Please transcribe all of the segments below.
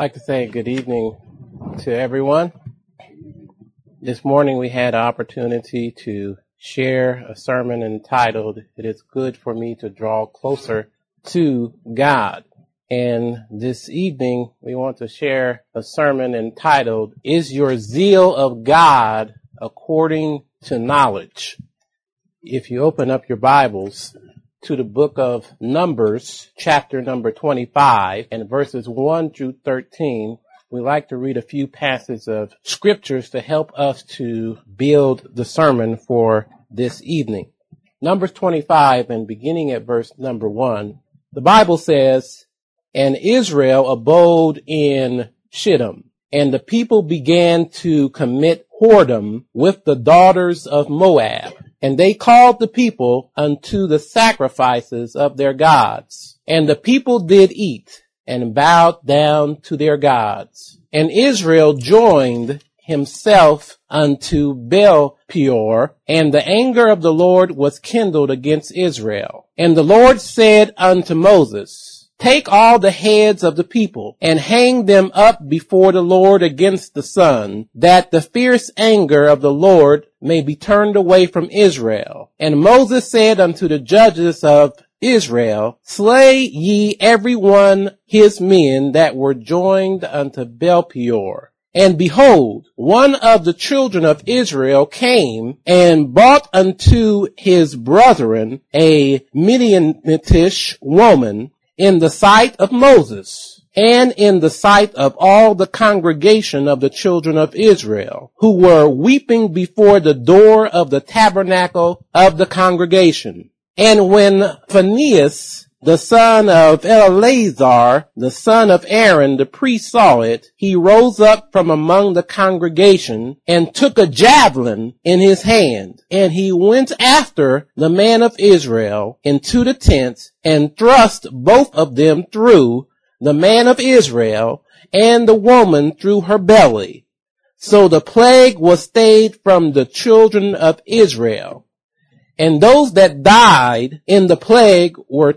I'd like to say good evening to everyone. This morning we had an opportunity to share a sermon entitled, "It is Good for Me to Draw Closer to God." And this evening we want to share a sermon entitled, "Is Your Zeal of God According to Knowledge?" If you open up your Bibles to the book of Numbers, chapter number 25, and verses 1 through 13, we like to read a few passages of scriptures to help us to build the sermon for this evening. Numbers 25, and beginning at verse number 1, the Bible says, "And Israel abode in Shittim, and the people began to commit whoredom with the daughters of Moab. And they called the people unto the sacrifices of their gods. And the people did eat and bowed down to their gods. And Israel joined himself unto Baal-peor, and the anger of the Lord was kindled against Israel. And the Lord said unto Moses, Take all the heads of the people and hang them up before the Lord against the sun, that the fierce anger of the Lord may be turned away from Israel. And Moses said unto the judges of Israel, Slay ye every one his men that were joined unto Baal-peor. And behold, one of the children of Israel came and brought unto his brethren a Midianitish woman in the sight of Moses, and in the sight of all the congregation of the children of Israel, who were weeping before the door of the tabernacle of the congregation. And when Phinehas, the son of Eleazar, the son of Aaron, the priest, saw it, he rose up from among the congregation and took a javelin in his hand. And he went after the man of Israel into the tents and thrust both of them through, the man of Israel and the woman through her belly. So the plague was stayed from the children of Israel. And those that died in the plague were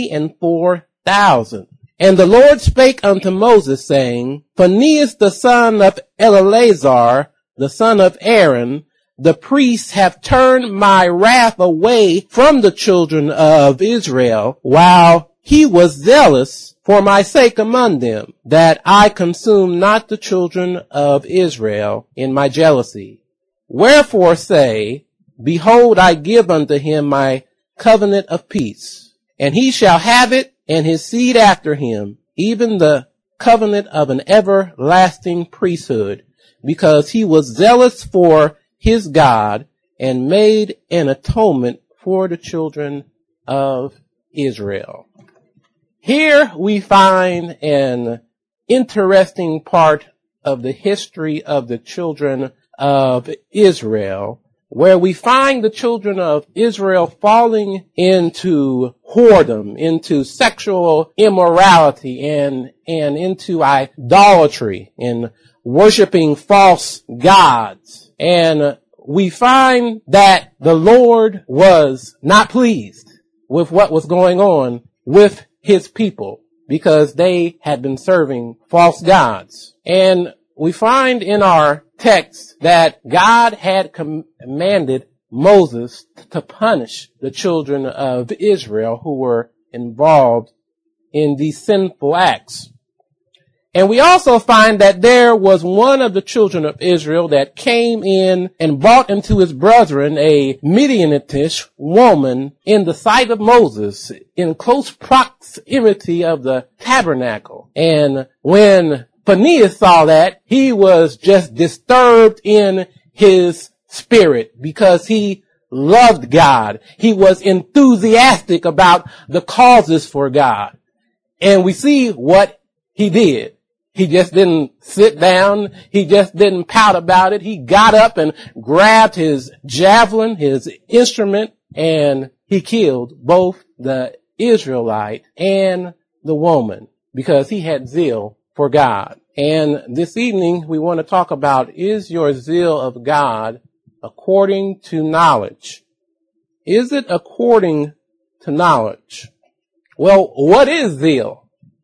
24,000. And the Lord spake unto Moses, saying, Phinehas the son of Eleazar, the son of Aaron, the priests have turned my wrath away from the children of Israel, while he was zealous for my sake among them, that I consume not the children of Israel in my jealousy. Wherefore say, Behold, I give unto him my covenant of peace, and he shall have it, and his seed after him, even the covenant of an everlasting priesthood, because he was zealous for his God, and made an atonement for the children of Israel." Here we find an interesting part of the history of the children of Israel, where we find the children of Israel falling into whoredom, into sexual immorality, and into idolatry, and worshiping false gods. And we find that the Lord was not pleased with what was going on with his people, because they had been serving false gods. And we find in our text that God had commanded Moses to punish the children of Israel who were involved in these sinful acts. And we also find that there was one of the children of Israel that came in and brought into his brethren a Midianitish woman in the sight of Moses, in close proximity of the tabernacle. And when Phinehas saw that, he was just disturbed in his spirit, because he loved God. He was enthusiastic about the causes for God. And we see what he did. He just didn't sit down. He just didn't pout about it. He got up and grabbed his javelin, his instrument, and he killed both the Israelite and the woman, because he had zeal for God. And this evening we want to talk about, is your zeal of God according to knowledge? Is it according to knowledge? Well, what is zeal?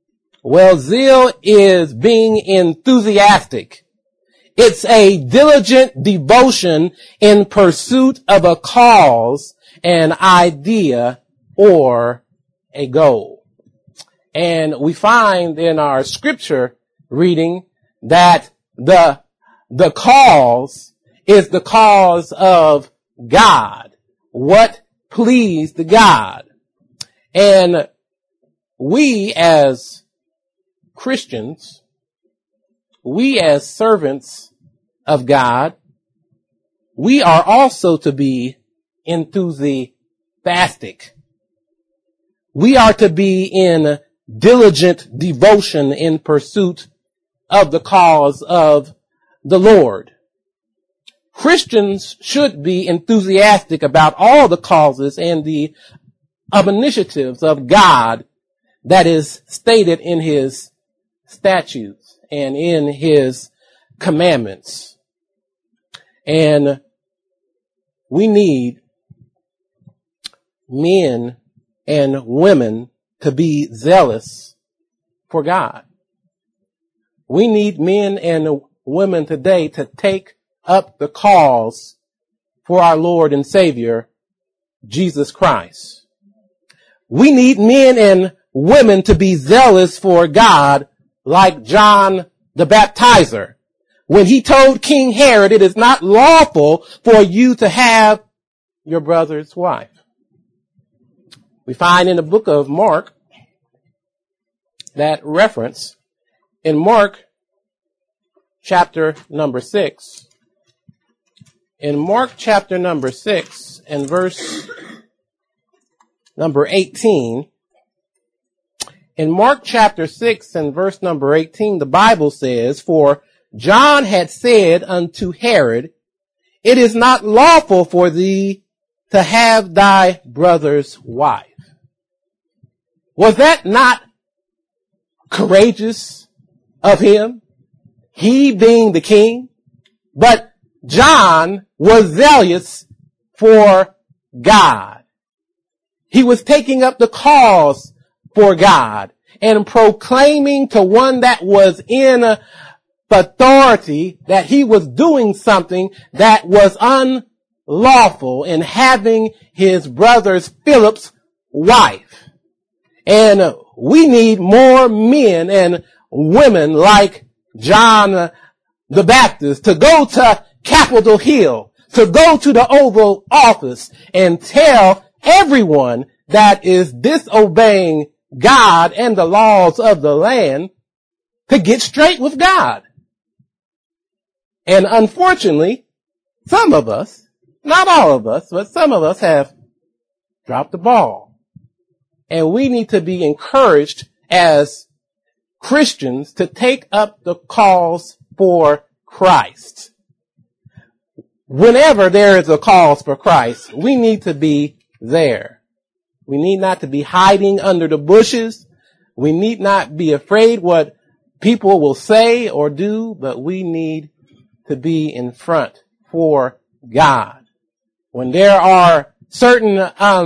Well, zeal is being enthusiastic. It's a diligent devotion in pursuit of a cause, an idea, or a goal. And we find in our scripture reading that the cause is the cause of God. What pleased God. And we as Christians, we as servants of God, we are also to be enthusiastic. We are to be in diligent devotion in pursuit of the cause of the Lord. Christians should be enthusiastic about all the causes and the initiatives of God that is stated in his statutes and in his commandments. And we need men and women to be zealous for God. We need men and women today to take up the cause for our Lord and Savior, Jesus Christ. We need men and women to be zealous for God like John the Baptizer. When he told King Herod, it is not lawful for you to have your brother's wife. We find in the book of Mark that reference in Mark chapter number 6. In Mark chapter number 6 and verse number 18, in Mark chapter 6 and verse number 18, the Bible says, "For John had said unto Herod, it is not lawful for thee to have thy brother's wife." Was that not courageous of him? He being the king, but John was zealous for God. He was taking up the cause for God and proclaiming to one that was in authority that he was doing something that was unlawful in having his brother Philip's wife. And we need more men and women like John the Baptist to go to Capitol Hill, to go to the Oval Office and tell everyone that is disobeying God and the laws of the land to get straight with God. And unfortunately, some of us, not all of us, but some of us have dropped the ball. And we need to be encouraged as Christians to take up the cause for Christ. Whenever there is a cause for Christ, we need to be there. We need not to be hiding under the bushes. We need not be afraid what people will say or do, but we need to be in front for God. When there are certain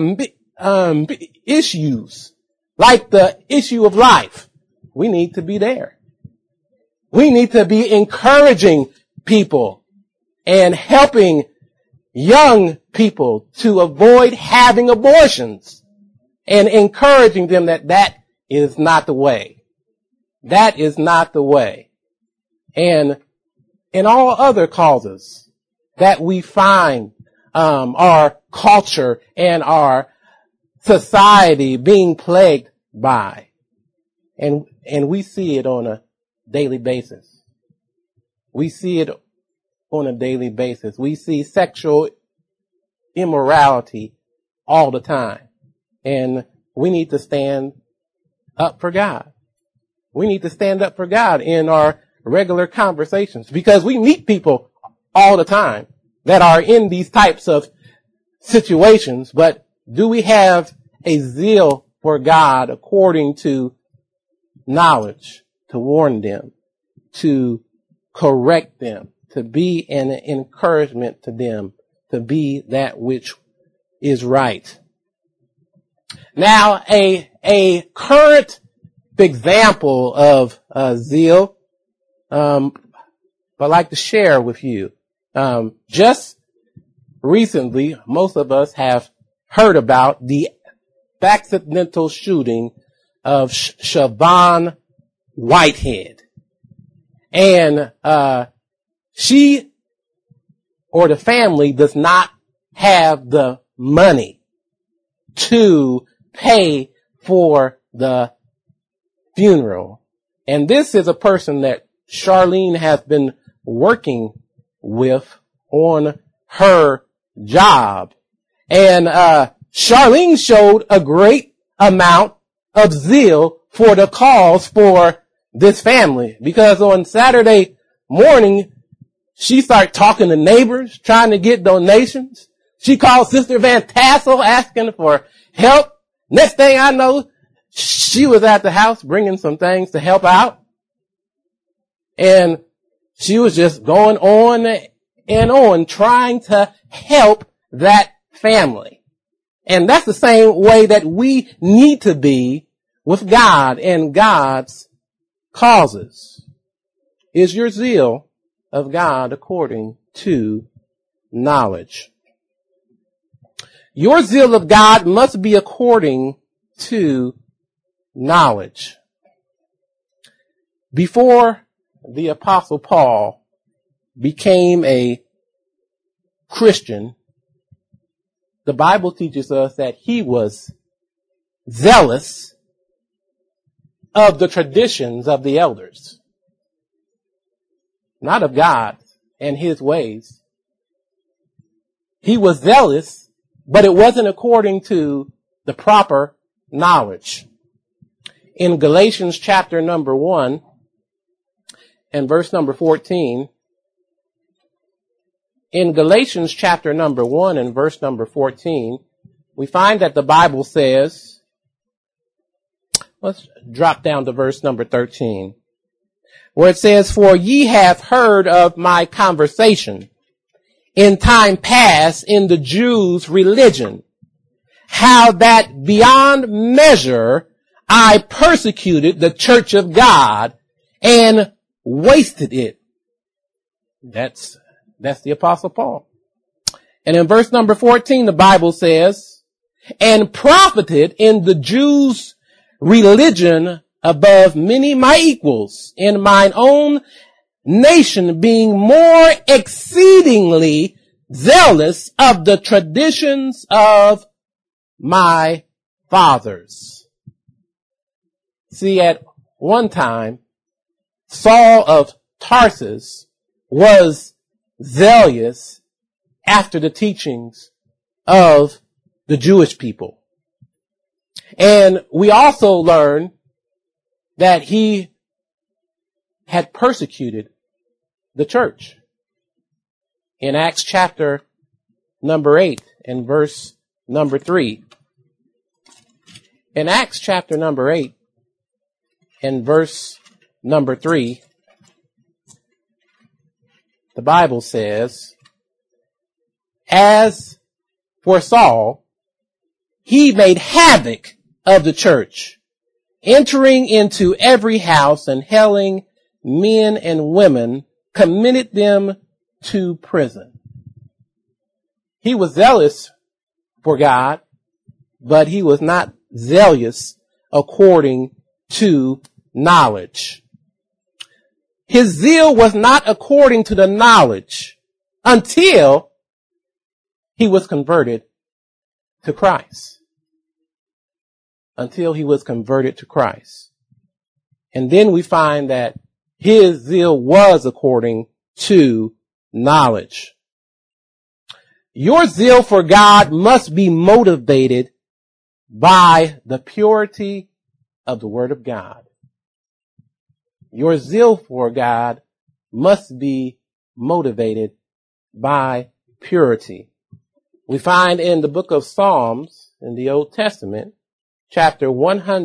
issues, like the issue of life, we need to be there. We need to be encouraging people and helping young people to avoid having abortions and encouraging them that that is not the way. That is not the way. And in all other causes that we find our culture and our society being plagued by. And we see it on a daily basis. We see it on a daily basis. We see sexual immorality all the time. And we need to stand up for God. We need to stand up for God in our regular conversations because we meet people all the time that are in these types of situations. But do we have a zeal for God according to knowledge, to warn them, to correct them, to be an encouragement to them, to be that which is right? Now, a current example of zeal, I'd like to share with you. Just recently, most of us have heard about the accidental shooting of Siobhan Whitehead. And she or the family does not have the money to pay for the funeral. And this is a person that Charlene has been working with on her job. And Charlene showed a great amount of zeal for the cause for this family, because on Saturday morning, she started talking to neighbors, trying to get donations. She called Sister Van Tassel asking for help. Next thing I know, she was at the house bringing some things to help out. And she was just going on and on trying to help that family. And that's the same way that we need to be with God and God's causes. Is your zeal of God according to knowledge? Your zeal of God must be according to knowledge. Before the Apostle Paul became a Christian, the Bible teaches us that he was zealous of the traditions of the elders, not of God and his ways. He was zealous, but it wasn't according to the proper knowledge. In Galatians chapter number 1 and verse number 14, in Galatians chapter number 1 and verse number 14, we find that the Bible says, let's drop down to verse number 13, where it says, "For ye have heard of my conversation in time past in the Jews' religion, how that beyond measure I persecuted the church of God and wasted it." That's the Apostle Paul. And in verse number 14, the Bible says, "And profited in the Jews' religion above many my equals, in mine own nation being more exceedingly zealous of the traditions of my fathers." See, at one time, Saul of Tarsus was zealous after the teachings of the Jewish people. And we also learn that he had persecuted the church. In Acts chapter number 8 and verse number 3. In Acts chapter number 8 and verse number 3, the Bible says, "As for Saul, he made havoc of the church, entering into every house and hailing men and women, committed them to prison." He was zealous for God, but he was not zealous according to knowledge. His zeal was not according to the knowledge until he was converted to Christ. Until he was converted to Christ. And then we find that his zeal was according to knowledge. Your zeal for God must be motivated by the purity of the Word of God. Your zeal for God must be motivated by purity. We find in the book of Psalms in the Old Testament, chapter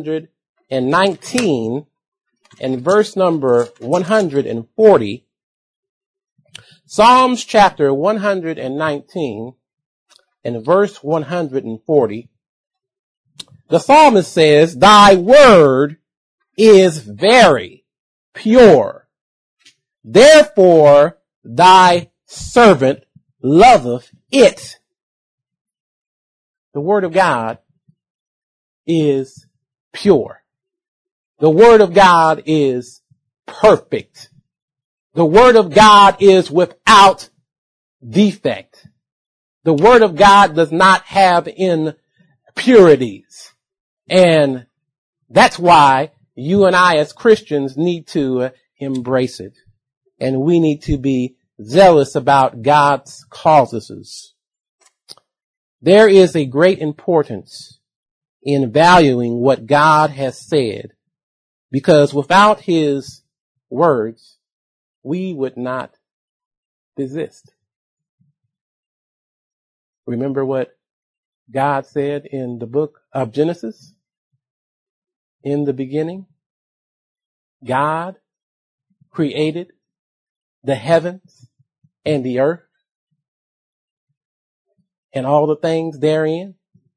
119 and verse number 140. Psalms chapter 119 and verse 140. The psalmist says, "Thy word is very pure. Therefore thy servant loveth it. The word of God is pure. The word of God is perfect. The word of God is without defect. The word of God does not have impurities. And that's why you and I as Christians need to embrace it. And we need to be zealous about God's causes. There is a great importance in valuing what God has said, because without his words, we would not exist. Remember what God said in the book of Genesis? In the beginning, God created the heavens and the earth and all the things therein.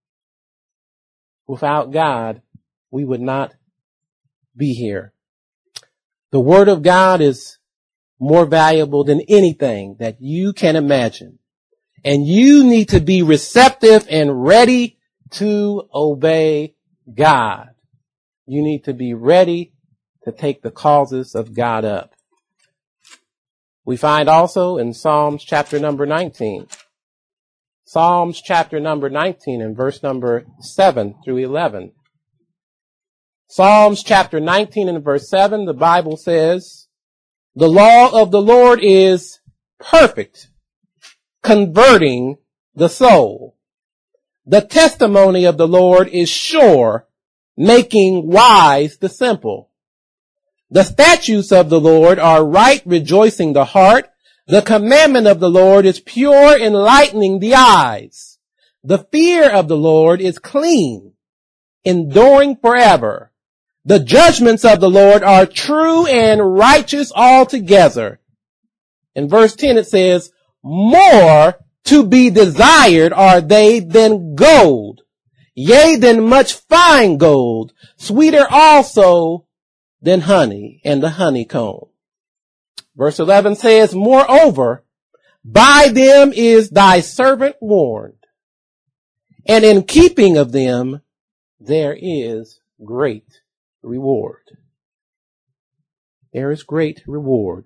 Without God, we would not be here. The word of God is more valuable than anything that you can imagine. And you need to be receptive and ready to obey God. You need to be ready to take the causes of God up. We find also in Psalms chapter number 19. Psalms chapter number 19 and verse number 7 through 11. Psalms chapter 19 and verse 7, the Bible says, the law of the Lord is perfect, converting the soul. The testimony of the Lord is sure, making wise the simple. The statutes of the Lord are right, rejoicing the heart. The commandment of the Lord is pure, enlightening the eyes. The fear of the Lord is clean, enduring forever. The judgments of the Lord are true and righteous altogether. In verse 10 it says, more to be desired are they than gold, yea, than much fine gold, sweeter also than honey and the honeycomb. Verse 11 says, moreover, by them is thy servant warned, and in keeping of them there is great reward. There is great reward.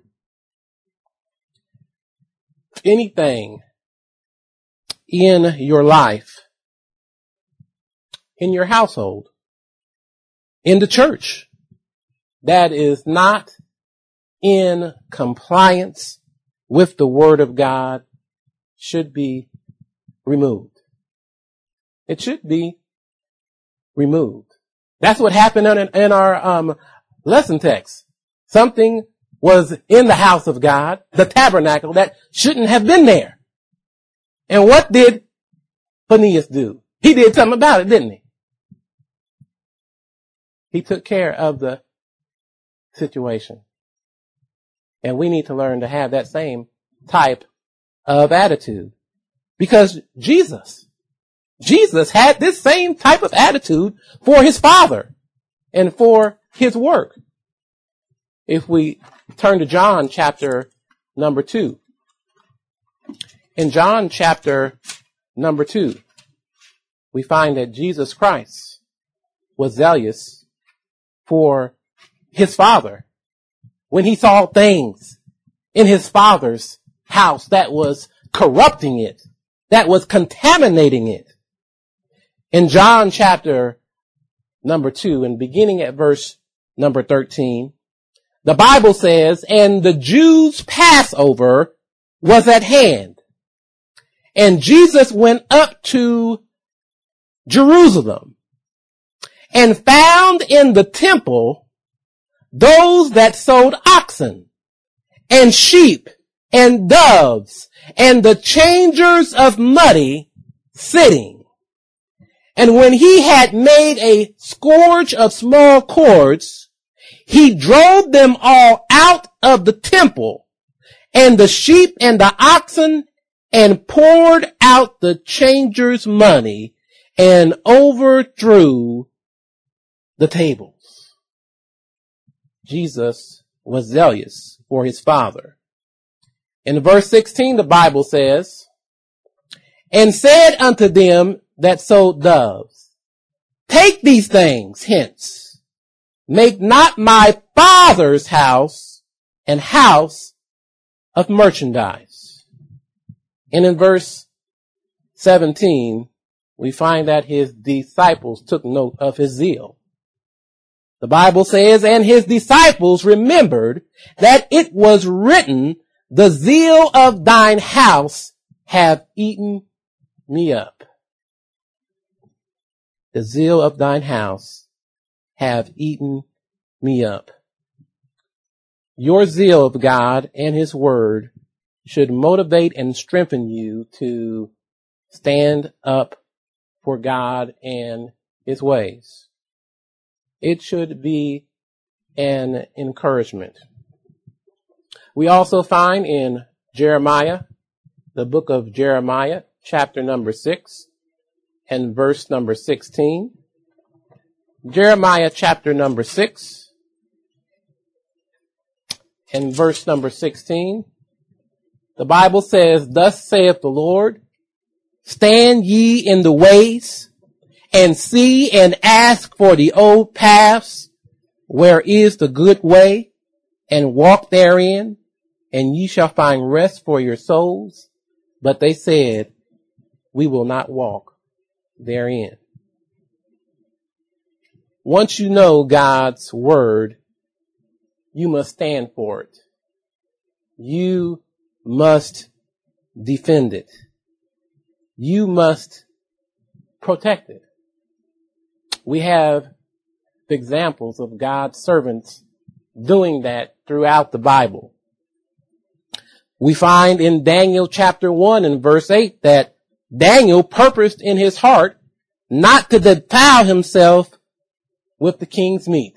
Anything in your life, in your household, in the church, that is not in compliance with the word of God should be removed. It should be removed. That's what happened in our lesson text. Something was in the house of God, the tabernacle, that shouldn't have been there. And what did Phineas do? He did something about it, didn't he? He took care of the situation. And we need to learn to have that same type of attitude. Because Jesus had this same type of attitude for his Father and for his work. If we turn to John chapter number 2. In John chapter number 2, we find that Jesus Christ was zealous for his Father when he saw things in his Father's house that was corrupting it, that was contaminating it. In John chapter number 2 and beginning at verse number 13, the Bible says, and the Jews' Passover was at hand. And Jesus went up to Jerusalem and found in the temple those that sold oxen and sheep and doves and the changers of money sitting. And when he had made a scourge of small cords, he drove them all out of the temple, and the sheep and the oxen, and poured out the changers' money, and overthrew the tables. Jesus was zealous for his Father. In verse 16, the Bible says, and said unto them that sowed doves, take these things hence, make not my Father's house an house of merchandise. And in verse 17, we find that his disciples took note of his zeal. The Bible says, and his disciples remembered that it was written, the zeal of thine house have eaten me up. The zeal of thine house have eaten me up. Your zeal of God and his word should motivate and strengthen you to stand up for God and his ways. It should be an encouragement. We also find in Jeremiah, the book of Jeremiah, chapter number 6 and verse number 16. Jeremiah chapter number 6 and verse number 16. The Bible says, thus saith the Lord, stand ye in the ways and see and ask for the old paths, where is the good way, and walk therein, and ye shall find rest for your souls. But they said, we will not walk therein. Once you know God's word, you must stand for it. You must defend it. You must protect it. We have examples of God's servants doing that throughout the Bible. We find in Daniel chapter 1 and verse 8 that Daniel purposed in his heart not to defile himself with the king's meat.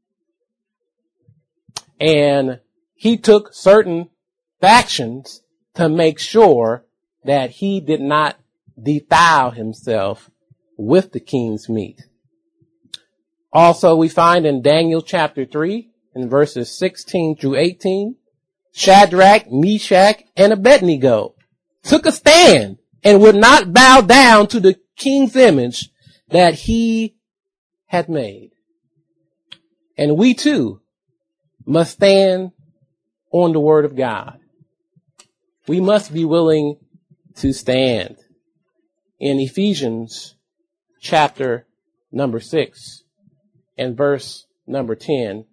And he took certain actions to make sure that he did not defile himself with the king's meat. Also, we find in Daniel chapter 3 in verses 16 through 18, Shadrach, Meshach, and Abednego took a stand and would not bow down to the king's image that he had made. And we too must stand on the word of God. We must be willing to stand. In Ephesians chapter number 6 and verse number 10,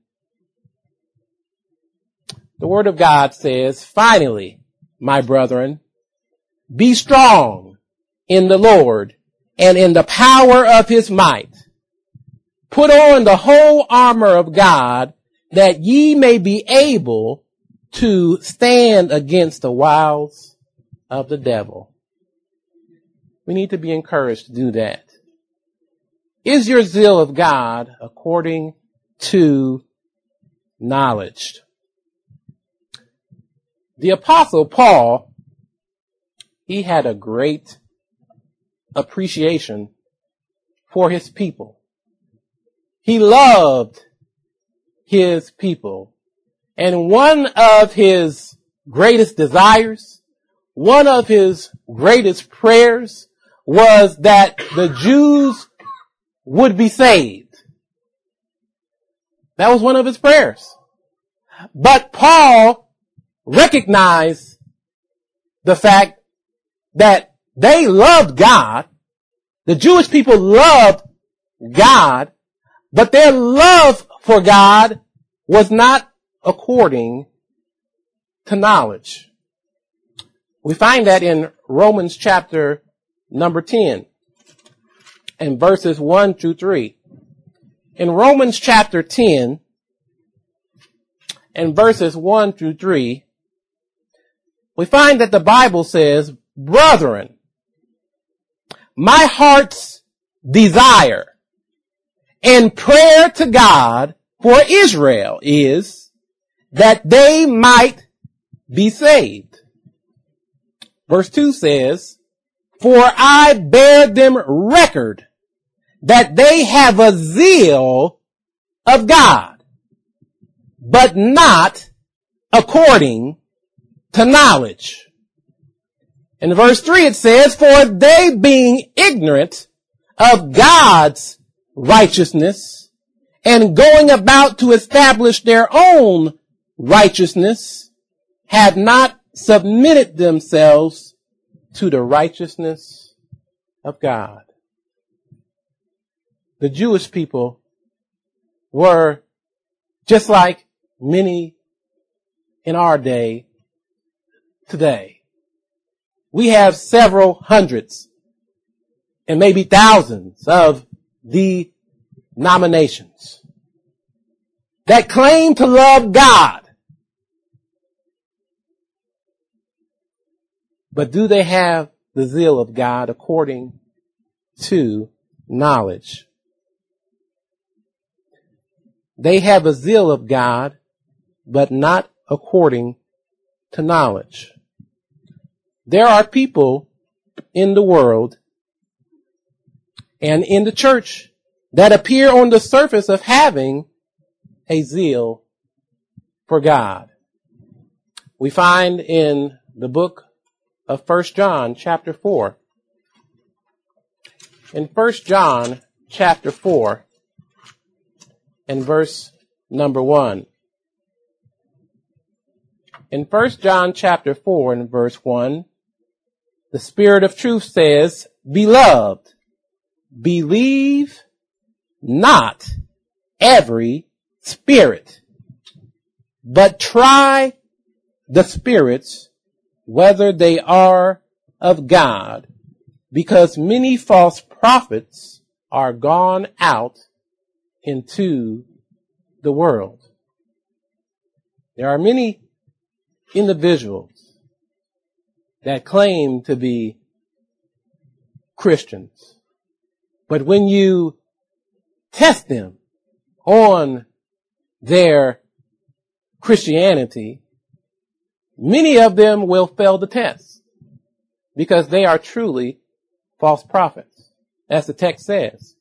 the word of God says, finally, my brethren, be strong in the Lord and in the power of his might. Put on the whole armor of God, that ye may be able to stand against the wiles of the devil. We need to be encouraged to do that. Is your zeal of God according to knowledge? The Apostle Paul, he had a great appreciation for his people. He loved his people. And one of his greatest desires, one of his greatest prayers was that the Jews would be saved. That was one of his prayers. But Paul recognized the fact that they loved God. The Jewish people loved God, but their love for God was not according to knowledge. We find that in Romans chapter number 10 and verses 1 through 3. In Romans chapter 10 and verses 1 through 3, we find that the Bible says, brethren, my heart's desire and prayer to God for Israel is that they might be saved. Verse 2 says, for I bear them record that they have a zeal of God. but not according to knowledge. In verse 3 it says, for they being ignorant of God's righteousness and going about to establish their own righteousness, have not submitted themselves to the righteousness of God. The Jewish people were just like many in our day today. We have several hundreds and maybe thousands of denominations that claim to love God. But do they have the zeal of God according to knowledge? They have a zeal of God, but not according to knowledge. There are people in the world and in the church that appear on the surface of having a zeal for God. We find in the book of 1 John chapter 4. In 1 John chapter 4 and verse number 1. In 1 John chapter 4 and verse 1, the Spirit of truth says, beloved, believe not every spirit, but try the spirits whether they are of God, because many false prophets are gone out into the world. There are many individuals that claim to be Christians, but when you test them on their Christianity, many of them will fail the test because they are truly false prophets, as the text says.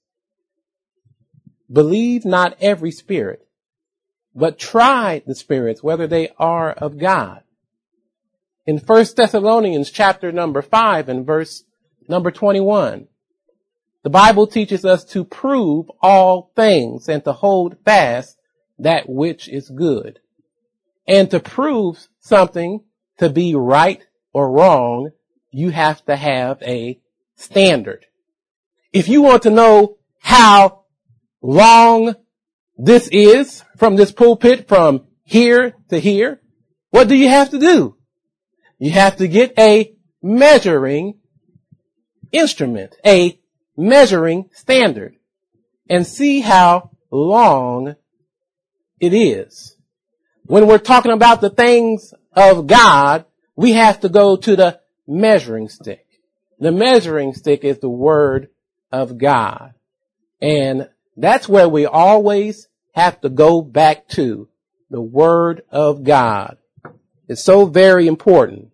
Believe not every spirit, but try the spirits whether they are of God. In 1 Thessalonians chapter number 5 and verse number 21, the Bible teaches us to prove all things and to hold fast that which is good. And to prove something to be right or wrong, you have to have a standard. If you want to know how long this is from this pulpit from here to here, what do you have to do? You have to get a measuring instrument, a measuring standard, and see how long it is. When we're talking about the things of God, we have to go to the measuring stick. The measuring stick is the Word of God. And that's where we always have to go back to, the Word of God. It's so very important.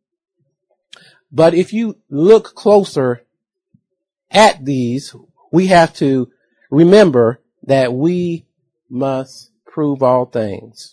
But if you look closer at these, we have to remember that we must prove all things.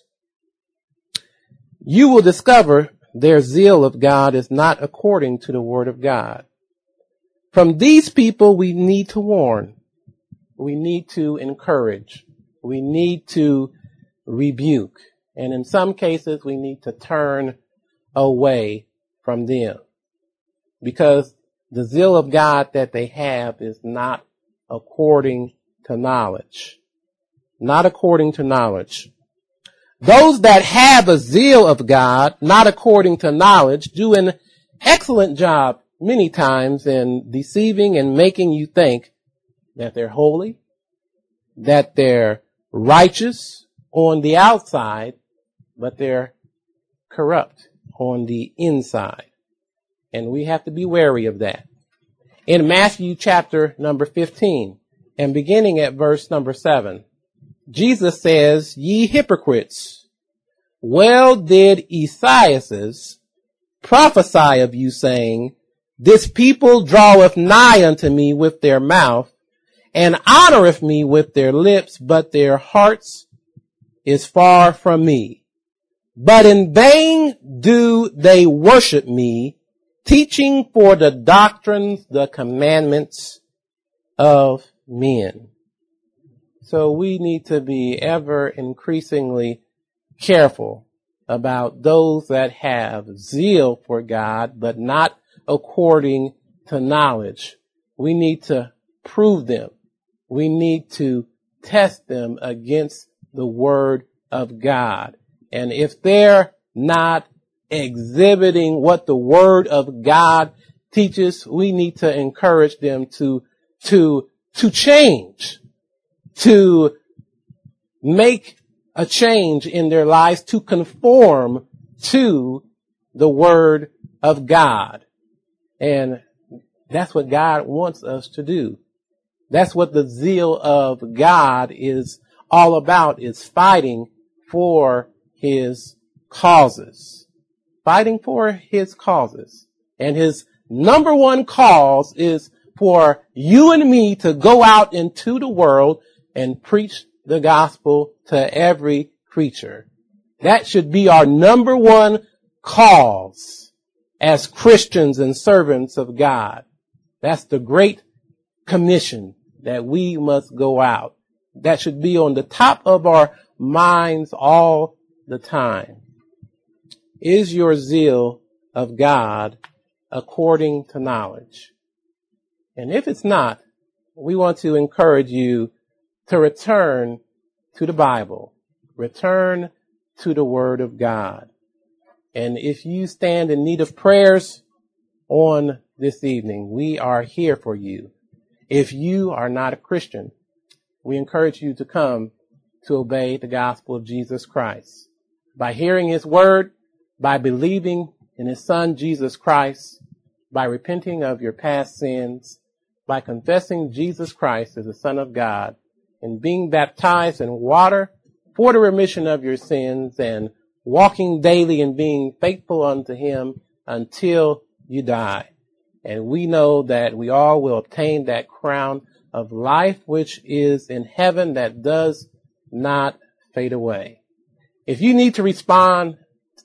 You will discover their zeal of God is not according to the Word of God. From these people, we need to warn. We need to encourage. We need to rebuke. And in some cases, we need to turn away from them, because the zeal of God that they have is not according to knowledge. Not according to knowledge. Those that have a zeal of God, not according to knowledge, do an excellent job many times in deceiving and making you think that they're holy, that they're righteous on the outside, but they're corrupt on the inside. And we have to be wary of that. In Matthew chapter number 15 and beginning at verse number 7, Jesus says, ye hypocrites, well did Esaias prophesy of you, saying, this people draweth nigh unto me with their mouth, and honoreth me with their lips, but their hearts is far from me. But in vain do they worship me, teaching for the doctrines, the commandments of men. So we need to be ever increasingly careful about those that have zeal for God, but not according to knowledge. We need to prove them. We need to test them against the word of God. And if they're not exhibiting what the word of God teaches, we need to encourage them to change, to make a change in their lives, to conform to the word of God. And that's what God wants us to do. That's what the zeal of God is all about, is fighting for his causes. Fighting for his causes. And his number one cause is for you and me to go out into the world and preach the gospel to every creature. That should be our number one cause as Christians and servants of God. That's the great commission, that we must go out. That should be on the top of our minds all the time. Is your zeal of God according to knowledge? And if it's not, we want to encourage you to return to the Bible. Return to the Word of God. And if you stand in need of prayers on this evening, we are here for you. If you are not a Christian, we encourage you to come to obey the gospel of Jesus Christ. By hearing his word, by believing in his son Jesus Christ, by repenting of your past sins, by confessing Jesus Christ as the Son of God, and being baptized in water for the remission of your sins, and walking daily and being faithful unto him until you die. And we know that we all will obtain that crown of life which is in heaven, that does not fade away. If you need to respond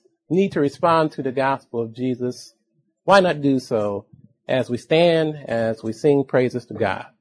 to the gospel of Jesus, why not do so as we stand, as we sing praises to God?